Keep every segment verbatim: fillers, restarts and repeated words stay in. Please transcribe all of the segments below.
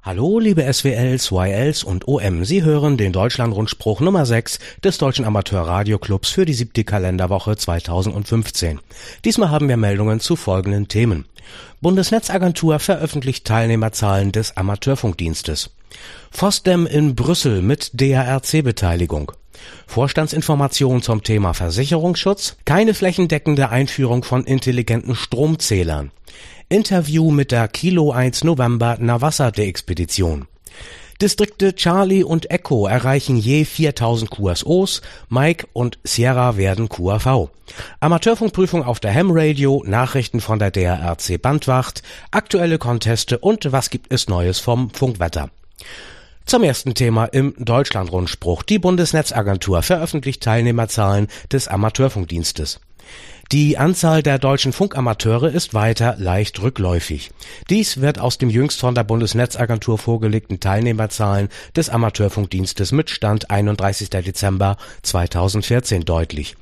Hallo liebe S W Ls, Y Ls und O M, Sie hören den Deutschlandrundspruch Nummer sechs des Deutschen Amateur-Radio-Clubs für die siebte Kalenderwoche zweitausendfünfzehn. Diesmal haben wir Meldungen zu folgenden Themen. Bundesnetzagentur veröffentlicht Teilnehmerzahlen des Amateurfunkdienstes. FOSDEM in Brüssel mit D A R C-Beteiligung. Vorstandsinformation zum Thema Versicherungsschutz. Keine flächendeckende Einführung von intelligenten Stromzählern. Interview mit der Kilo eins November Navassa-Expedition. Distrikte Charlie und Echo erreichen je viertausend Q S Os, Mike und Sierra werden Q A V. Amateurfunkprüfung auf der Ham Radio, Nachrichten von der D A R C Bandwacht, aktuelle Conteste und was gibt es Neues vom Funkwetter. Zum ersten Thema im Deutschlandrundspruch. Die Bundesnetzagentur veröffentlicht Teilnehmerzahlen des Amateurfunkdienstes. Die Anzahl der deutschen Funkamateure ist weiter leicht rückläufig. Dies wird aus dem jüngst von der Bundesnetzagentur vorgelegten Teilnehmerzahlen des Amateurfunkdienstes mit Stand einunddreißigster Dezember zweitausendvierzehn deutlich.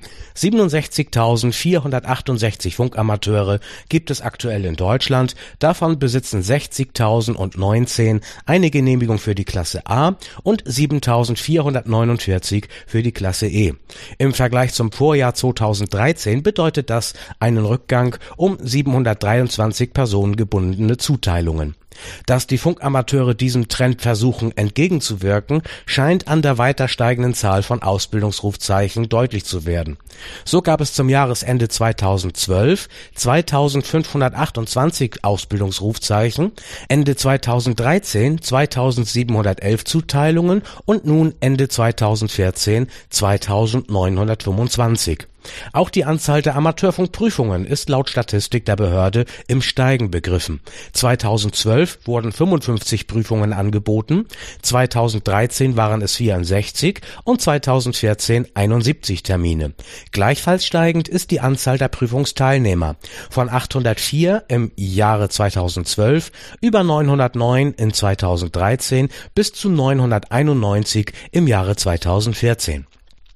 siebenundsechzigtausendvierhundertachtundsechzig Funkamateure gibt es aktuell in Deutschland, davon besitzen sechzigtausendneunzehn eine Genehmigung für die Klasse A und siebentausendvierhundertneunundvierzig für die Klasse E. Im Vergleich zum Vorjahr zweitausenddreizehn bedeutet das einen Rückgang um siebenhundertdreiundzwanzig personengebundene Zuteilungen. Dass die Funkamateure diesem Trend versuchen entgegenzuwirken, scheint an der weiter steigenden Zahl von Ausbildungsrufzeichen deutlich zu werden. So gab es zum Jahresende zweitausendzwölf zweitausendfünfhundertachtundzwanzig Ausbildungsrufzeichen, Ende zweitausenddreizehn zweitausendsiebenhundertelf Zuteilungen und nun Ende zweitausendvierzehn zweitausendneunhundertfünfundzwanzig. Auch die Anzahl der Amateurfunkprüfungen ist laut Statistik der Behörde im Steigen begriffen. zweitausendzwölf wurden fünfundfünfzig Prüfungen angeboten, zweitausenddreizehn waren es vierundsechzig und zweitausendvierzehn einundsiebzig Termine. Gleichfalls steigend ist die Anzahl der Prüfungsteilnehmer. Von achthundertvier im Jahre zweitausendzwölf über neunhundertneun in zweitausenddreizehn bis zu neunhunderteinundneunzig im Jahre zweitausendvierzehn.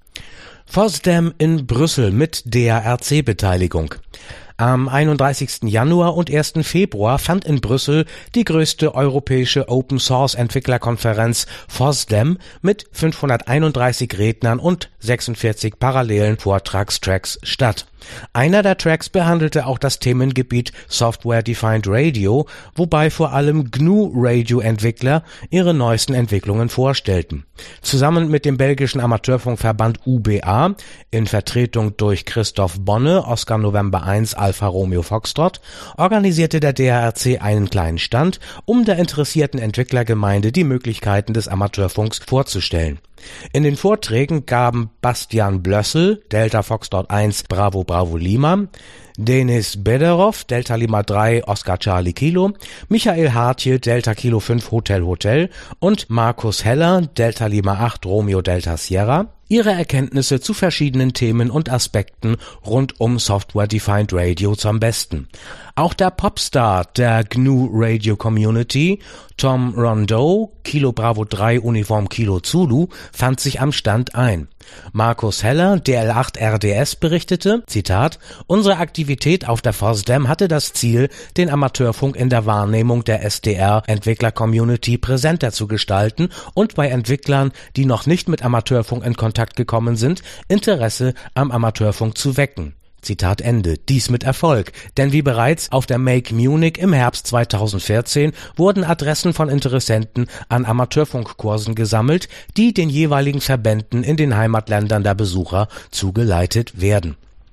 FOSDEM in Brüssel mit D A R C-Beteiligung. Am einunddreißigsten Januar und ersten Februar fand in Brüssel die größte europäische Open-Source-Entwicklerkonferenz FOSDEM mit fünfhunderteinunddreißig Rednern und sechsundvierzig parallelen Vortragstracks statt. Einer der Tracks behandelte auch das Themengebiet Software Defined Radio, wobei vor allem G N U-Radio-Entwickler ihre neuesten Entwicklungen vorstellten. Zusammen mit dem belgischen Amateurfunkverband U B A, in Vertretung durch Christoph Bonne, Oscar November eins Alpha Romeo Foxtrot, organisierte der D A R C einen kleinen Stand, um der interessierten Entwicklergemeinde die Möglichkeiten des Amateurfunks vorzustellen. In den Vorträgen gaben Bastian Blössel, Delta Foxtrot eins Bravo Bravo Lima, Denis Bederov, Delta Lima drei Oscar Charlie Kilo, Michael Hartje, Delta Kilo fünf Hotel Hotel und Markus Heller, Delta Lima acht Romeo Delta Sierra, ihre Erkenntnisse zu verschiedenen Themen und Aspekten rund um Software Defined Radio zum Besten. Auch der Popstar der G N U-Radio Community, Tom Rondeau, Kilo Bravo drei Uniform Kilo Zulu, fand sich am Stand ein. Markus Heller, D L acht R D S, berichtete, Zitat, unsere Aktivität auf der FOSDEM hatte das Ziel, den Amateurfunk in der Wahrnehmung der S D R-Entwickler-Community präsenter zu gestalten und bei Entwicklern, die noch nicht mit Amateurfunk in Kontakt gekommen sind, Interesse am Amateurfunk zu wecken. Zitat Ende. Dies mit Erfolg, denn wie bereits auf der Make Munich im Herbst zweitausendvierzehn wurden Adressen von Interessenten an Amateurfunkkursen gesammelt, die den jeweiligen Verbänden in den Heimatländern der Besucher zugeleitet werden.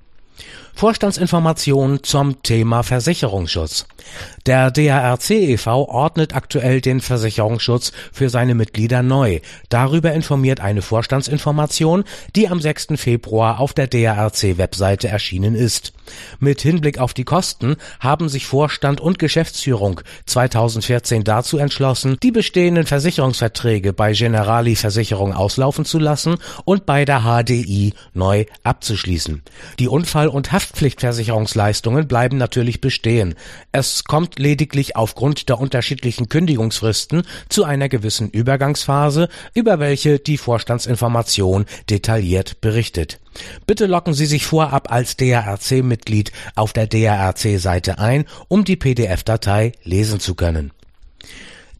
Vorstandsinformation zum Thema Versicherungsschutz. Der D A R C e V ordnet aktuell den Versicherungsschutz für seine Mitglieder neu. Darüber informiert eine Vorstandsinformation, die am sechsten Februar auf der D A R C-Webseite erschienen ist. Mit Hinblick auf die Kosten haben sich Vorstand und Geschäftsführung zweitausendvierzehn dazu entschlossen, die bestehenden Versicherungsverträge bei Generali Versicherung auslaufen zu lassen und bei der H D I neu abzuschließen. Die Unfall- und Haftpflichtversicherungsleistungen bleiben natürlich bestehen. Es kommt lediglich aufgrund der unterschiedlichen Kündigungsfristen zu einer gewissen Übergangsphase, über welche die Vorstandsinformation detailliert berichtet. Bitte loggen Sie sich vorab als D A R C-Mitglied auf der D A R C-Seite ein, um die P D F-Datei lesen zu können.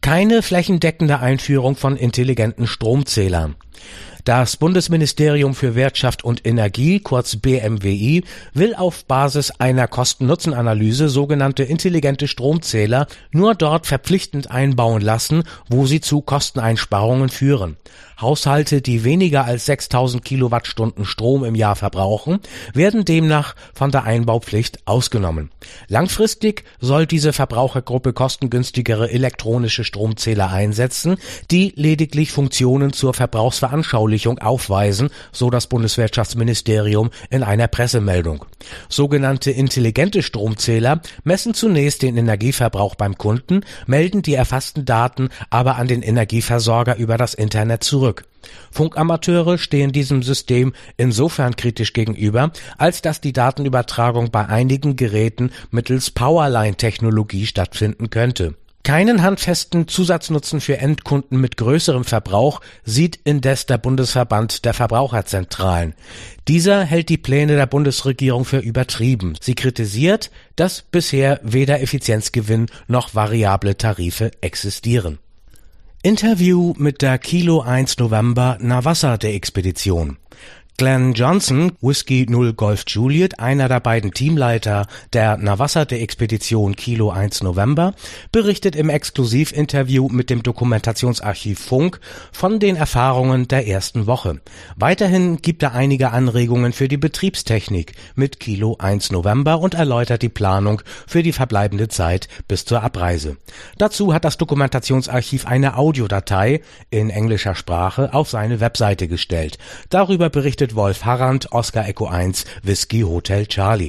Keine flächendeckende Einführung von intelligenten Stromzählern. Das Bundesministerium für Wirtschaft und Energie, kurz B M W I, will auf Basis einer Kosten-Nutzen-Analyse sogenannte intelligente Stromzähler nur dort verpflichtend einbauen lassen, wo sie zu Kosteneinsparungen führen. Haushalte, die weniger als sechstausend Kilowattstunden Strom im Jahr verbrauchen, werden demnach von der Einbaupflicht ausgenommen. Langfristig soll diese Verbrauchergruppe kostengünstigere elektronische Stromzähler einsetzen, die lediglich Funktionen zur Verbrauchsveranschaulichung aufweisen, so das Bundeswirtschaftsministerium in einer Pressemeldung. Sogenannte intelligente Stromzähler messen zunächst den Energieverbrauch beim Kunden, melden die erfassten Daten aber an den Energieversorger über das Internet zurück. Funkamateure stehen diesem System insofern kritisch gegenüber, als dass die Datenübertragung bei einigen Geräten mittels Powerline-Technologie stattfinden könnte. Keinen handfesten Zusatznutzen für Endkunden mit größerem Verbrauch sieht indes der Bundesverband der Verbraucherzentralen. Dieser hält die Pläne der Bundesregierung für übertrieben. Sie kritisiert, dass bisher weder Effizienzgewinn noch variable Tarife existieren. Interview mit der Kilo eins November Navassa-Expedition. Glenn Johnson, Whiskey null Golf Juliet, einer der beiden Teamleiter der Navassa-Expedition Kilo eins November, berichtet im Exklusivinterview mit dem Dokumentationsarchiv Funk von den Erfahrungen der ersten Woche. Weiterhin gibt er einige Anregungen für die Betriebstechnik mit Kilo eins November und erläutert die Planung für die verbleibende Zeit bis zur Abreise. Dazu hat das Dokumentationsarchiv eine Audiodatei in englischer Sprache auf seine Webseite gestellt. Darüber berichtet Wolf Harrand, Oscar Echo eins, Whisky Hotel Charlie.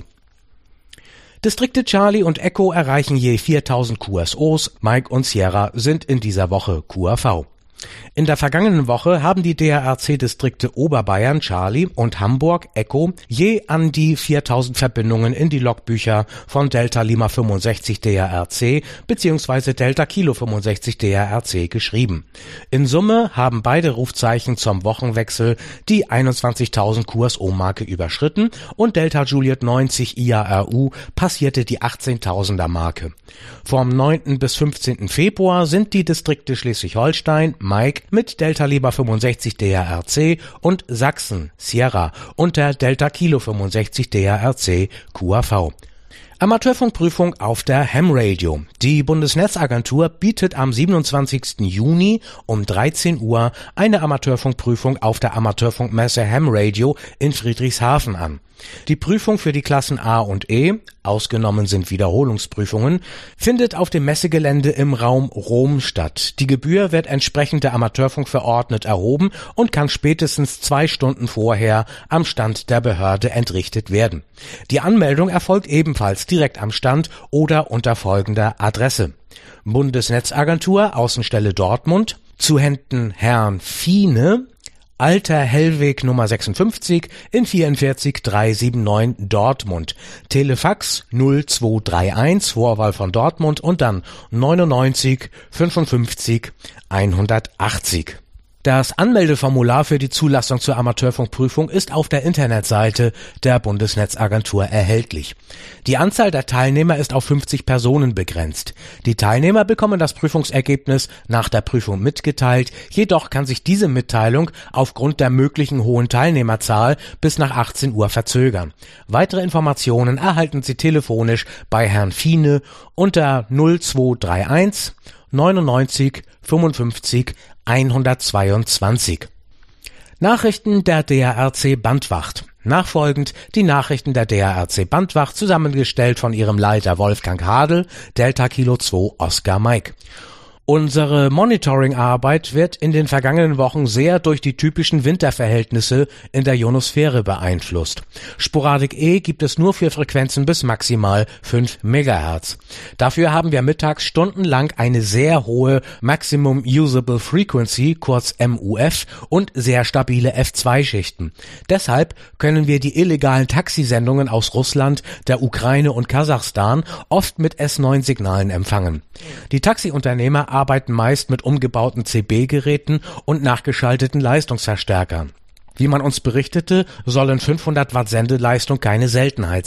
Distrikte Charlie und Echo erreichen je viertausend Q S Os, Mike und Sierra sind in dieser Woche Q A V. In der vergangenen Woche haben die D R R C-Distrikte Oberbayern, Charlie und Hamburg, Echo, je an die viertausend Verbindungen in die Logbücher von Delta Lima fünfundsechzig D R R C bzw. Delta Kilo fünfundsechzig D R R C geschrieben. In Summe haben beide Rufzeichen zum Wochenwechsel die einundzwanzigtausend Q S O-Marke überschritten und Delta Juliet neunzig I A R U passierte die achtzehntausender Marke. Vom neunten bis fünfzehnten Februar sind die Distrikte Schleswig-Holstein, Mike mit Delta Lima fünfundsechzig D R R C und Sachsen, Sierra unter Delta Kilo fünfundsechzig D R R C Q A V. Amateurfunkprüfung auf der Ham Radio. Die Bundesnetzagentur bietet am siebenundzwanzigsten Juni um dreizehn Uhr eine Amateurfunkprüfung auf der Amateurfunkmesse Ham Radio in Friedrichshafen an. Die Prüfung für die Klassen A und E, ausgenommen sind Wiederholungsprüfungen, findet auf dem Messegelände im Raum Rom statt. Die Gebühr wird entsprechend der Amateurfunkverordnung erhoben und kann spätestens zwei Stunden vorher am Stand der Behörde entrichtet werden. Die Anmeldung erfolgt ebenfalls direkt am Stand oder unter folgender Adresse: Bundesnetzagentur, Außenstelle Dortmund, zu Händen Herrn Fiene, Alter Hellweg Nummer sechsundfünfzig in vierundvierzig dreihundertneunundsiebzig Dortmund. Telefax null zwei drei eins, Vorwahl von Dortmund und dann neunundneunzig fünfundfünfzig hundertachtzig. Das Anmeldeformular für die Zulassung zur Amateurfunkprüfung ist auf der Internetseite der Bundesnetzagentur erhältlich. Die Anzahl der Teilnehmer ist auf fünfzig Personen begrenzt. Die Teilnehmer bekommen das Prüfungsergebnis nach der Prüfung mitgeteilt, jedoch kann sich diese Mitteilung aufgrund der möglichen hohen Teilnehmerzahl bis nach achtzehn Uhr verzögern. Weitere Informationen erhalten Sie telefonisch bei Herrn Fiene unter null zwei drei eins neunundneunzig fünfundfünfzig hundertzweiundzwanzig. Nachrichten der D R R C Bandwacht. Nachfolgend die Nachrichten der D R R C Bandwacht, zusammengestellt von ihrem Leiter Wolfgang Hadel, Delta Kilo zwei Oscar Mike. Unsere Monitoring-Arbeit wird in den vergangenen Wochen sehr durch die typischen Winterverhältnisse in der Ionosphäre beeinflusst. Sporadik E gibt es nur für Frequenzen bis maximal fünf Megahertz. Dafür haben wir mittags stundenlang eine sehr hohe Maximum Usable Frequency, kurz M U F, und sehr stabile F zwei Schichten. Deshalb können wir die illegalen Taxisendungen aus Russland, der Ukraine und Kasachstan oft mit S neun Signalen empfangen. Die Taxiunternehmer arbeiten meist mit umgebauten C B-Geräten und nachgeschalteten Leistungsverstärkern. Wie man uns berichtete, sollen fünfhundert Watt Sendeleistung keine Seltenheit sein.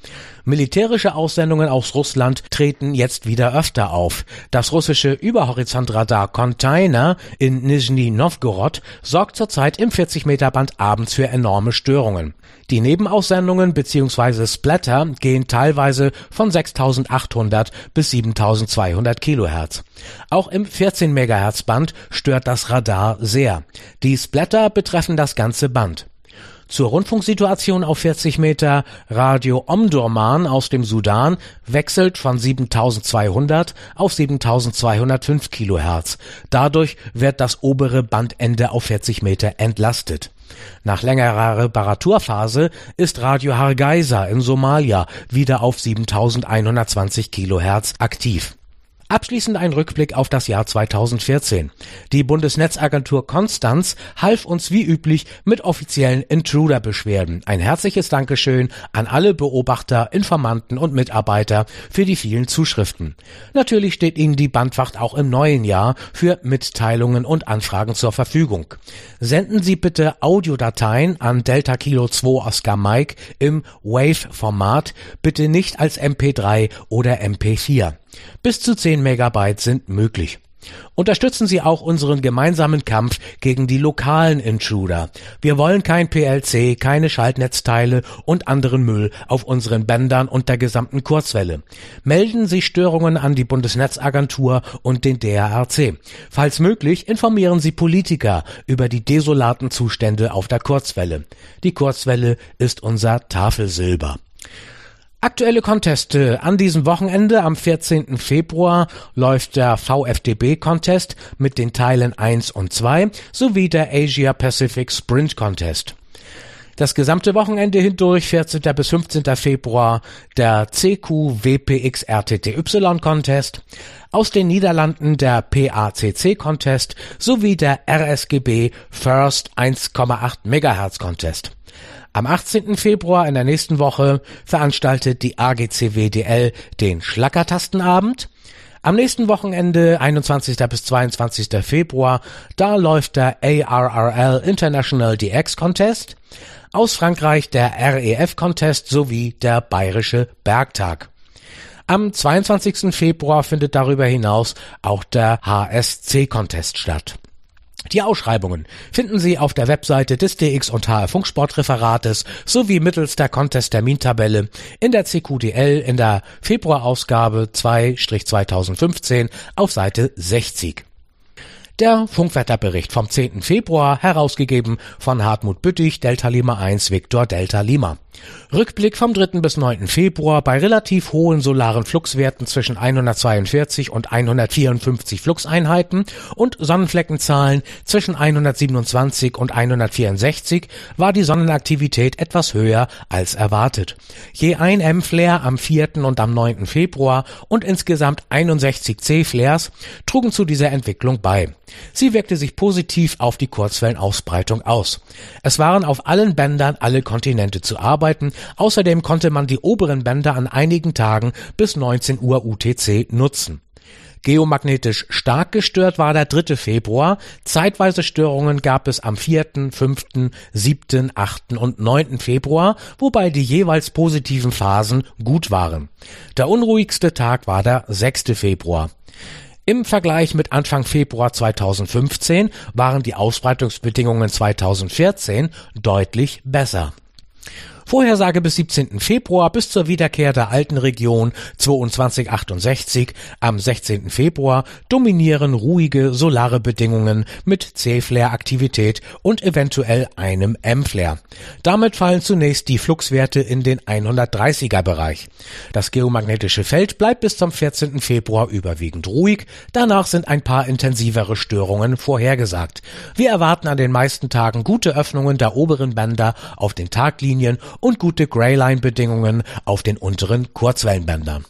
Militärische Aussendungen aus Russland treten jetzt wieder öfter auf. Das russische Überhorizontradar Container in Nizhny Novgorod sorgt zurzeit im vierzig Meter Band abends für enorme Störungen. Die Nebenaussendungen bzw. Splatter gehen teilweise von sechstausendachthundert bis siebentausendzweihundert Kilohertz. Auch im vierzehn Megahertz Band stört das Radar sehr. Die Splatter betreffen das ganze Band. Zur Rundfunksituation auf vierzig Meter: Radio Omdurman aus dem Sudan wechselt von siebentausendzweihundert auf siebentausendzweihundertfünf Kilohertz. Dadurch wird das obere Bandende auf vierzig Meter entlastet. Nach längerer Reparaturphase ist Radio Hargeisa in Somalia wieder auf siebentausendeinhundertzwanzig Kilohertz aktiv. Abschließend ein Rückblick auf das Jahr zweitausendvierzehn. Die Bundesnetzagentur Konstanz half uns wie üblich mit offiziellen Intruder-Beschwerden. Ein herzliches Dankeschön an alle Beobachter, Informanten und Mitarbeiter für die vielen Zuschriften. Natürlich steht Ihnen die Bandwacht auch im neuen Jahr für Mitteilungen und Anfragen zur Verfügung. Senden Sie bitte Audiodateien an Delta Kilo zwei Oscar Mike im Wave-Format, bitte nicht als M P drei oder M P vier. Bis zu zehn Megabyte sind möglich. Unterstützen Sie auch unseren gemeinsamen Kampf gegen die lokalen Intruder. Wir wollen kein P L C, keine Schaltnetzteile und anderen Müll auf unseren Bändern und der gesamten Kurzwelle. Melden Sie Störungen an die Bundesnetzagentur und den D R R C. Falls möglich, informieren Sie Politiker über die desolaten Zustände auf der Kurzwelle. Die Kurzwelle ist unser Tafelsilber. Aktuelle Conteste. An diesem Wochenende am vierzehnten Februar läuft der V F D B-Contest mit den Teilen eins und zwei sowie der Asia Pacific Sprint Contest. Das gesamte Wochenende hindurch, vierzehnten bis fünfzehnten Februar, der C Q W P X R T T Y Contest, aus den Niederlanden der P A C C Contest sowie der R S G B First eins Komma acht Megahertz Contest. Am achtzehnten Februar in der nächsten Woche veranstaltet die A G C W D L den Schlackertastenabend. Am nächsten Wochenende, einundzwanzigsten bis zweiundzwanzigsten Februar, da läuft der A R R L International D X Contest. Aus Frankreich der R E F Contest sowie der Bayerische Bergtag. Am zweiundzwanzigsten Februar findet darüber hinaus auch der H S C Contest statt. Die Ausschreibungen finden Sie auf der Webseite des D X und H R Funksportreferates sowie mittels der Contest-Termintabelle in der C Q D L in der Februarausgabe zwei zweitausendfünfzehn auf Seite sechzig. Der Funkwetterbericht vom zehnten Februar, herausgegeben von Hartmut Büttich, Delta Lima eins, Victor Delta Lima. Rückblick vom dritten bis neunten Februar bei relativ hohen solaren Fluxwerten zwischen hundertzweiundvierzig und hundertvierundfünfzig Fluxeinheiten und Sonnenfleckenzahlen zwischen hundertsiebenundzwanzig und hundertvierundsechzig war die Sonnenaktivität etwas höher als erwartet. Je ein M-Flare am vierten und am neunten Februar und insgesamt einundsechzig C-Flares trugen zu dieser Entwicklung bei. Sie wirkte sich positiv auf die Kurzwellenausbreitung aus. Es waren auf allen Bändern alle Kontinente zu arbeiten, außerdem konnte man die oberen Bänder an einigen Tagen bis neunzehn Uhr U T C nutzen. Geomagnetisch stark gestört war der dritte Februar, zeitweise Störungen gab es am vierten, fünften, siebten, achten und neunten Februar, wobei die jeweils positiven Phasen gut waren. Der unruhigste Tag war der sechste Februar. Im Vergleich mit Anfang Februar zweitausendfünfzehn waren die Ausbreitungsbedingungen zweitausendvierzehn deutlich besser. Vorhersage bis siebzehnten Februar bis zur Wiederkehr der alten Region zweiundzwanzig achtundsechzig. Am sechzehnten Februar dominieren ruhige solare Bedingungen mit C-Flare-Aktivität und eventuell einem M-Flare. Damit fallen zunächst die Fluxwerte in den hundertdreißiger Bereich. Das geomagnetische Feld bleibt bis zum vierzehnten Februar überwiegend ruhig. Danach sind ein paar intensivere Störungen vorhergesagt. Wir erwarten an den meisten Tagen gute Öffnungen der oberen Bänder auf den Taglinien und gute Greyline-Bedingungen auf den unteren Kurzwellenbändern.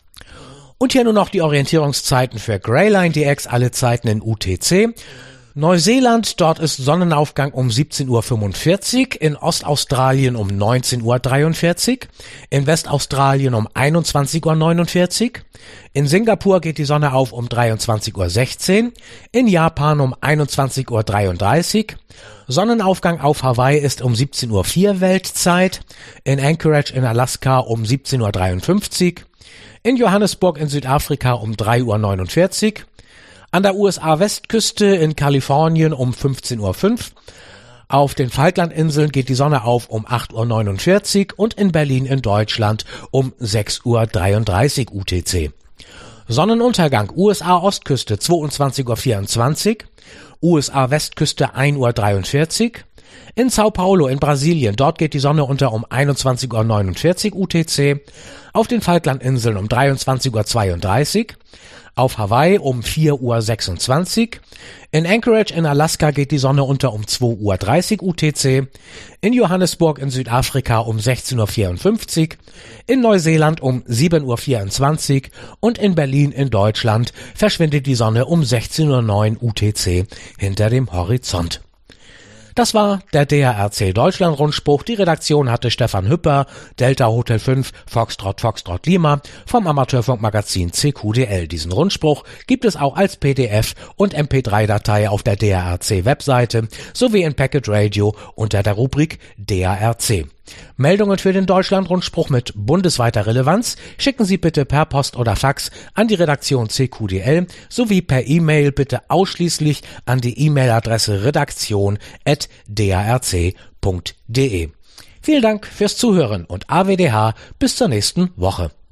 Und hier nur noch die Orientierungszeiten für Greyline D X, alle Zeiten in U T C. Neuseeland, dort ist Sonnenaufgang um siebzehn Uhr fünfundvierzig, in Ostaustralien um neunzehn Uhr dreiundvierzig, in Westaustralien um einundzwanzig Uhr neunundvierzig, in Singapur geht die Sonne auf um dreiundzwanzig Uhr sechzehn, in Japan um einundzwanzig Uhr dreiunddreißig, Sonnenaufgang auf Hawaii ist um siebzehn Uhr vier Weltzeit, in Anchorage in Alaska um siebzehn Uhr dreiundfünfzig, in Johannesburg in Südafrika um drei Uhr neunundvierzig, an der U S A-Westküste in Kalifornien um fünfzehn Uhr fünf, auf den Falklandinseln geht die Sonne auf um acht Uhr neunundvierzig und in Berlin in Deutschland um sechs Uhr dreiunddreißig U T C. Sonnenuntergang U S A-Ostküste zweiundzwanzig Uhr vierundzwanzig, U S A-Westküste ein Uhr dreiundvierzig, in Sao Paulo in Brasilien, dort geht die Sonne unter um einundzwanzig Uhr neunundvierzig U T C, auf den Falklandinseln um dreiundzwanzig Uhr zweiunddreißig, auf Hawaii um vier Uhr sechsundzwanzig, in Anchorage in Alaska geht die Sonne unter um zwei Uhr dreißig U T C, in Johannesburg in Südafrika um sechzehn Uhr vierundfünfzig, in Neuseeland um sieben Uhr vierundzwanzig und in Berlin in Deutschland verschwindet die Sonne um sechzehn Uhr neun U T C hinter dem Horizont. Das war der D R C Deutschland Rundspruch. Die Redaktion hatte Stefan Hüpper, Delta Hotel fünf, Foxtrot Foxtrot Lima vom Amateurfunkmagazin C Q D L. Diesen Rundspruch gibt es auch als P D F und M P drei Datei auf der D R C Webseite sowie in Packet Radio unter der Rubrik D R C. Meldungen für den Deutschland-Rundspruch mit bundesweiter Relevanz schicken Sie bitte per Post oder Fax an die Redaktion C Q D L sowie per E-Mail bitte ausschließlich an die E-Mail-Adresse redaktion at d r r c punkt d e. Vielen Dank fürs Zuhören und A W D H bis zur nächsten Woche.